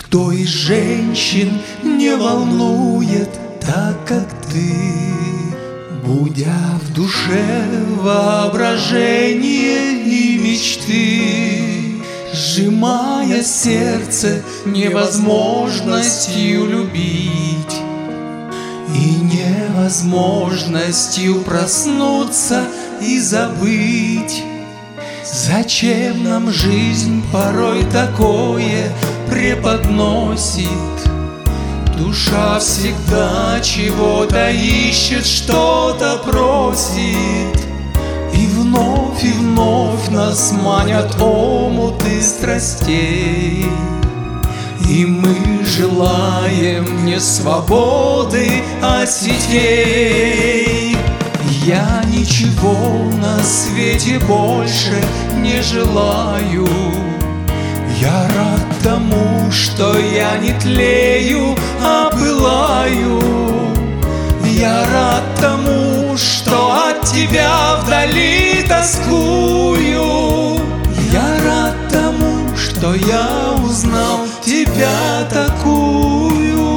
Никто из женщин не волнует так, как ты, будя в душе воображение и мечты, сжимая сердце невозможностью любить и невозможностью проснуться и забыть. Зачем нам жизнь порой такое преподносит? Душа всегда чего-то ищет, что-то просит, и вновь нас манят омуты страстей. И мы желаем не свободы, а сетей. Я ничего на свете больше не желаю. Я рад тому, что я не тлею, а пылаю. Я рад тому, что от тебя вдали тоскую. Я рад тому, что я узнал тебя такую.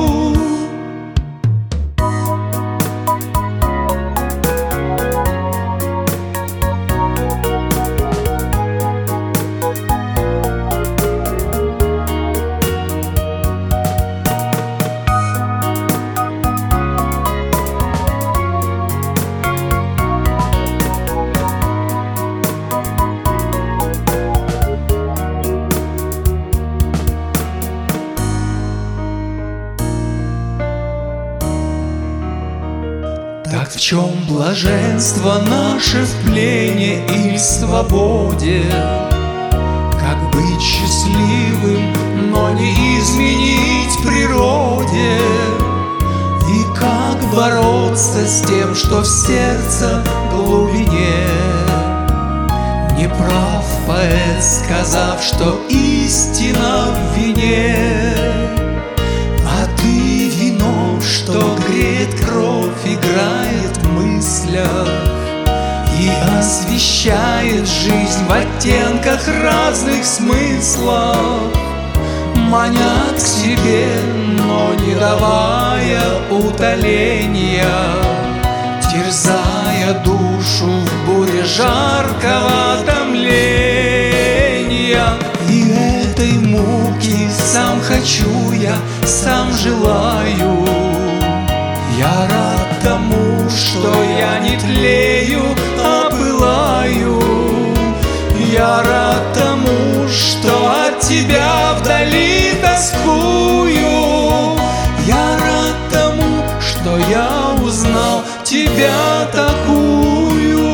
Так в чем блаженство наше в плене и в свободе? Как быть счастливым, но не изменить природе? И как бороться с тем, что в сердце глубине? Не прав поэт, сказав, что истина в вине. А ты вино, что греет кровь, играет в мыслях и освещает жизнь в оттенках разных смыслов, маня к себе, но не давая утоления, терзая душу в буре жаркого томления. И этой муки сам хочу я, сам желаю. Я рад тому, что я не тлею, а пылаю. Я рад тому, что от тебя вдали тоскую. Я рад тому, что я узнал тебя такую.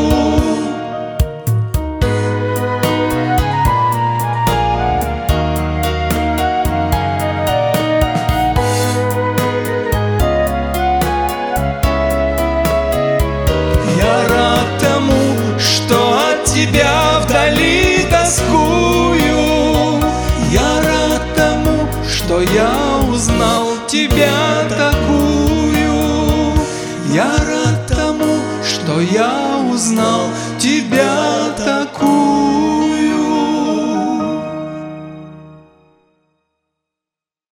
Тебя вдали тоскую. Я рад тому, что я узнал тебя такую. Я рад тому, что я узнал тебя такую.